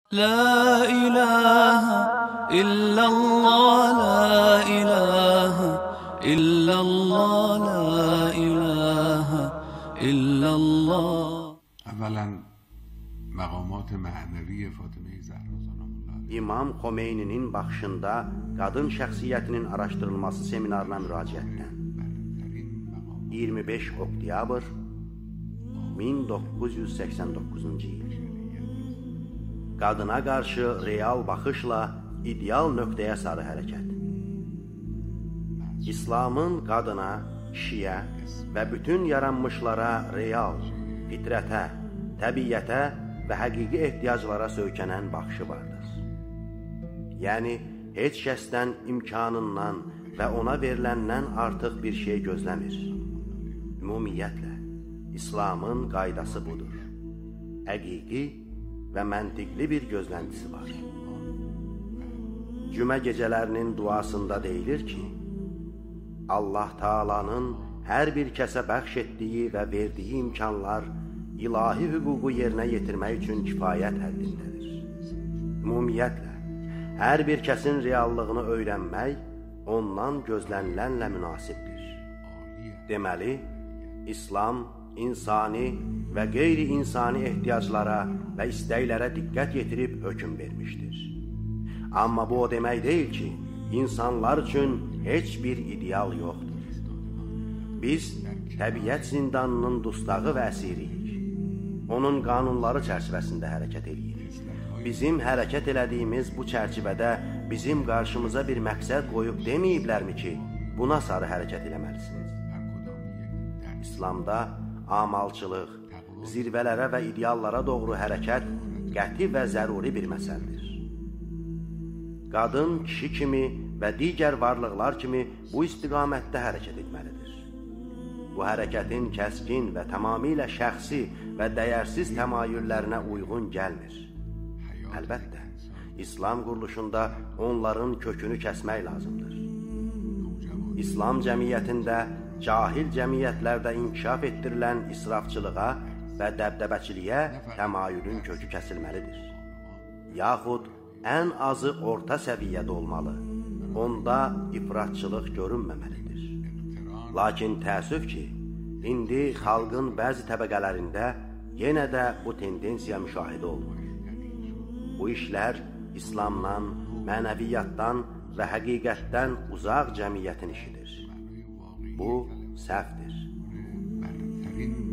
La ilahe illallah, la ilahe illallah, la ilahe illallah. اولا مقامات معنوی فاطمه زهرا سلام الله علیها. İmam Xomeyni'nin baxışında qadın şəxsiyyətinin araşdırılması seminarına müraciətdən. 25 oktyabr 1989-cu il. Qadına qarşı real baxışla ideal nöqtəyə sarı hərəkət. İslamın qadına, kişiyə və bütün yaranmışlara real, fitrətə, təbiyyətə və həqiqi ehtiyaclara söykənən baxışı vardır. Yəni, heç kəsdən imkanından və ona veriləndən artıq bir şey gözləmir. Ümumiyyətlə, İslamın qaydası budur. Həqiqi və məntiqli bir gözləntisi var. Cümə gecələrinin duasında deyilir ki, Allah Taala'nın hər bir kəsə bəxş etdiyi və verdiyi imkanlar ilahi hüququ yerinə yetirmək üçün kifayət həddindədir. Ümumiyyətlə, hər bir kəsin reallığını öyrənmək ondan gözlənilənlə münasibdir. Deməli, İslam insani və qeyri-insani ehtiyaclara və istəklərə diqqət yetirib hökm vermişdir. Amma bu o demək deyil ki, insanlar üçün heç bir ideal yoxdur. Biz təbiət zindanının dustağı və əsiriyik. Onun qanunları çərçivəsində hərəkət edirik. Bizim hərəkət elədiyimiz bu çərçivədə bizim qarşımıza bir məqsəd qoyub deməyiblərmi ki, buna sarı hərəkət eləməlisiniz? İslamda amalçılıq, zirvələrə və ideallara doğru hərəkət qəti və zəruri bir məsələdir. Qadın, kişi kimi və digər varlıqlar kimi bu istiqamətdə hərəkət etməlidir. Bu hərəkətin kəskin və tamamilə şəxsi və dəyərsiz təmayüllərinə uyğun gəlmir. Əlbəttə, İslam quruluşunda onların kökünü kəsmək lazımdır. İslam cəmiyyətində cahil cəmiyyətlərdə inkişaf etdirilən israfçılığa və dəbdəbəçiliyə təmayülün kökü kəsilməlidir. Yaxud ən azı orta səviyyədə olmalı, onda ifratçılıq görünməməlidir. Lakin təəssüf ki, indi xalqın bəzi təbəqələrində yenə də bu tendensiya müşahidə olunur. Bu işlər İslamdan, mənəviyyatdan və həqiqətdən uzaq cəmiyyətin işidir. Bu səhvdir.